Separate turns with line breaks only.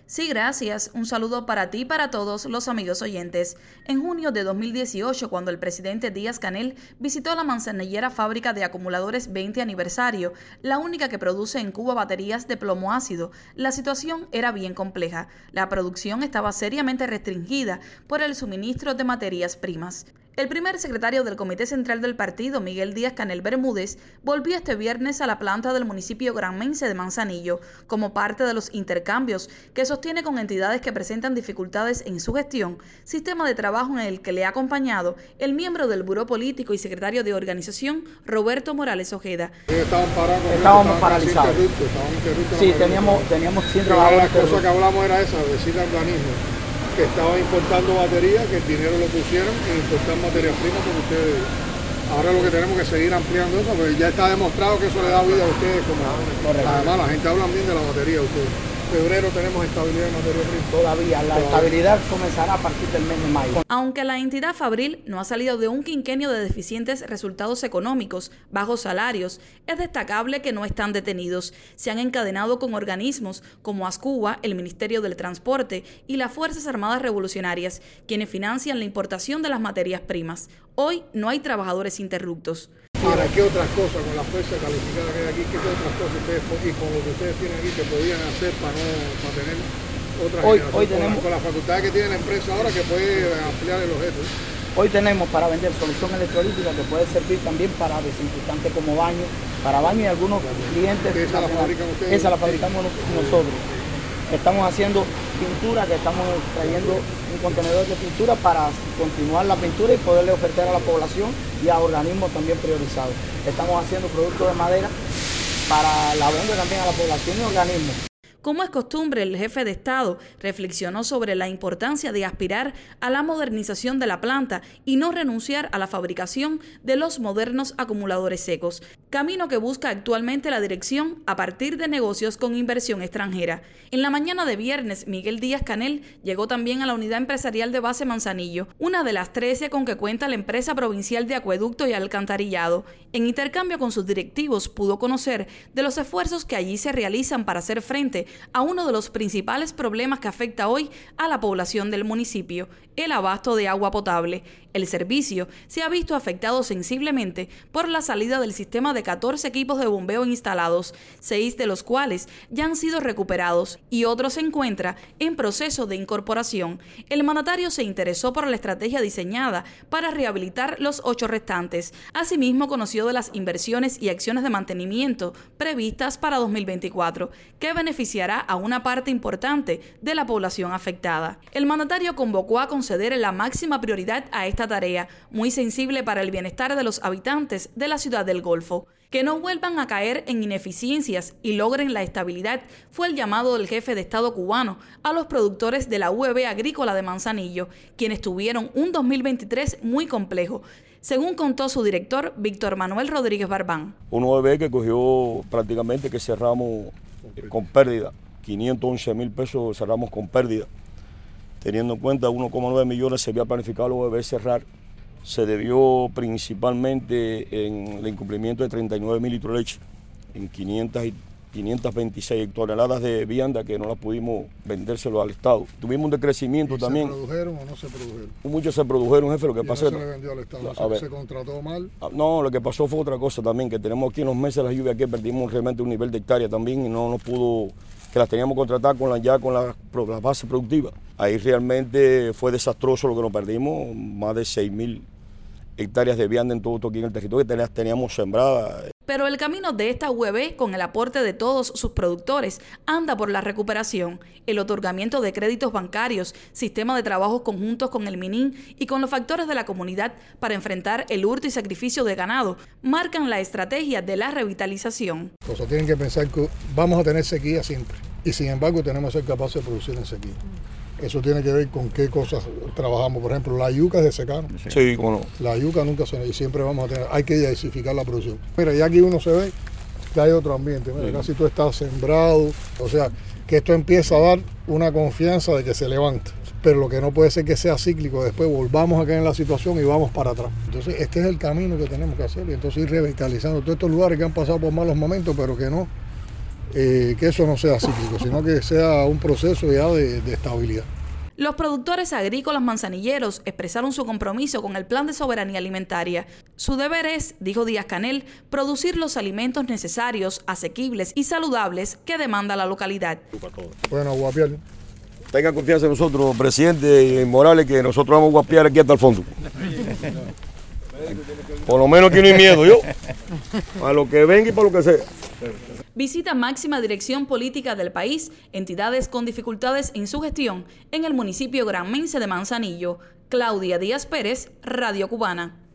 Sí, gracias. Un saludo para ti y para todos los amigos oyentes. En junio de 2018, cuando el presidente Díaz-Canel visitó la Manzanillera Fábrica de Acumuladores 20 aniversario, la única que produce en Cuba baterías de plomo ácido, la situación era bien compleja. La producción estaba seriamente restringida por el suministro de materias primas. El primer secretario del Comité Central del partido, Miguel Díaz-Canel Bermúdez, volvió este viernes a la planta del municipio granmense de Manzanillo como parte de los intercambios que sostiene con entidades que presentan dificultades en su gestión, sistema de trabajo en el que le ha acompañado el miembro del Buró Político y secretario de organización, Roberto Morales Ojeda.
Estábamos paralizados. Sí, teníamos 100 trabajadores.
La cosa que hablamos era esa, decirle al organismo que estaba importando baterías, que el dinero lo pusieron en importar materias primas con ustedes. Ahora lo que tenemos que seguir ampliando eso, porque ya está demostrado que eso le da vida a ustedes. Además, la gente habla bien de la batería de ustedes. En febrero tenemos estabilidad en materia prima.
Todavía, la estabilidad comenzará a partir del mes de mayo.
Aunque la entidad fabril no ha salido de un quinquenio de deficientes resultados económicos, bajos salarios, es destacable que no están detenidos. Se han encadenado con organismos como ASCUBA, el Ministerio del Transporte y las Fuerzas Armadas Revolucionarias, quienes financian la importación de las materias primas. Hoy no hay trabajadores interruptos.
Ahora, ¿qué otras cosas con la fuerza calificada que hay aquí? ¿Qué otras cosas ustedes, y con lo que ustedes tienen aquí, que podían hacer para tener otra generación?
Hoy tenemos,
con la facultad que tiene la empresa ahora, que puede ampliar el objeto.
Hoy tenemos para vender solución electrolítica que puede servir también para desinfectantes como baño, para baño y algunos clientes.
¿Esa la fabrican ustedes?
Esa la fabricamos nosotros. Estamos haciendo pintura, que estamos trayendo un contenedor de pintura para continuar la pintura y poderle ofertar a la población y a organismos también priorizados. Estamos haciendo productos de madera para la venta también a la población y organismos.
Como es costumbre, el jefe de Estado reflexionó sobre la importancia de aspirar a la modernización de la planta y no renunciar a la fabricación de los modernos acumuladores secos, camino que busca actualmente la dirección a partir de negocios con inversión extranjera. En la mañana de viernes, Miguel Díaz-Canel llegó también a la unidad empresarial de base Manzanillo, una de las 13 con que cuenta la empresa provincial de acueducto y alcantarillado. En intercambio con sus directivos pudo conocer de los esfuerzos que allí se realizan para hacer frente a uno de los principales problemas que afecta hoy a la población del municipio, el abasto de agua potable. El servicio se ha visto afectado sensiblemente por la salida del sistema de 14 equipos de bombeo instalados, 6 de los cuales ya han sido recuperados y otro se encuentra en proceso de incorporación. El mandatario se interesó por la estrategia diseñada para rehabilitar los 8 restantes. Asimismo, conoció de las inversiones y acciones de mantenimiento previstas para 2024, que beneficiará a una parte importante de la población afectada. El mandatario convocó a conceder la máxima prioridad a esta tarea, muy sensible para el bienestar de los habitantes de la ciudad del Golfo. Que no vuelvan a caer en ineficiencias y logren la estabilidad fue el llamado del jefe de Estado cubano a los productores de la UEB agrícola de Manzanillo, quienes tuvieron un 2023 muy complejo, según contó su director, Víctor Manuel Rodríguez Barbán.
Un UEB que cogió prácticamente, que cerramos con pérdida, 511.000 pesos cerramos con pérdida. Teniendo en cuenta 1,9 millones se había planificado el UEB cerrar, se debió principalmente en el incumplimiento de 39.000 litros de leche, en 526 toneladas de vianda que no las pudimos vendérselo al Estado. Tuvimos un decrecimiento también.
¿Se produjeron o no se produjeron?
Muchos se produjeron, jefe, lo que pasa
es que no se le vendió al Estado, ¿se contrató mal?
No, lo que pasó fue otra cosa también, que tenemos aquí en los meses de la lluvia que perdimos realmente un nivel de hectárea también y no nos pudo, que las teníamos contratadas con la base productiva. Ahí realmente fue desastroso lo que nos perdimos, más de 6.000 hectáreas de vianda en todo aquí en el territorio que teníamos sembrada.
Pero el camino de esta UEB, con el aporte de todos sus productores, anda por la recuperación, el otorgamiento de créditos bancarios, sistema de trabajos conjuntos con el MININ y con los factores de la comunidad para enfrentar el hurto y sacrificio de ganado, marcan la estrategia de la revitalización.
Tienen que pensar que vamos a tener sequía siempre y sin embargo tenemos que ser capaces de producir en sequía. Eso tiene que ver con qué cosas trabajamos. Por ejemplo, la yuca es de secano.
Sí, cómo no.
La yuca nunca se... y siempre vamos a tener... Hay que diversificar la producción. Mira, ya aquí uno se ve que hay otro ambiente. Mira, casi todo está sembrado. O sea, que esto empieza a dar una confianza de que se levanta. Pero lo que no puede ser que sea cíclico. Después volvamos a caer en la situación y vamos para atrás. Entonces, este es el camino que tenemos que hacer. Y entonces ir revitalizando todos estos lugares que han pasado por malos momentos, pero que no que eso no sea cíclico, sino que sea un proceso ya de estabilidad.
Los productores agrícolas manzanilleros expresaron su compromiso con el Plan de Soberanía Alimentaria. Su deber es, dijo Díaz-Canel, producir los alimentos necesarios, asequibles y saludables que demanda la localidad.
Bueno, guapiar.
Tenga confianza en nosotros, presidente Morales, que nosotros vamos a guapiar aquí hasta el fondo. Por lo menos aquí no hay miedo, yo. A lo que venga y para lo que sea.
Visita máxima dirección política del país, entidades con dificultades en su gestión en el municipio granmense de Manzanillo. Claudia Díaz Pérez, Radio Cubana.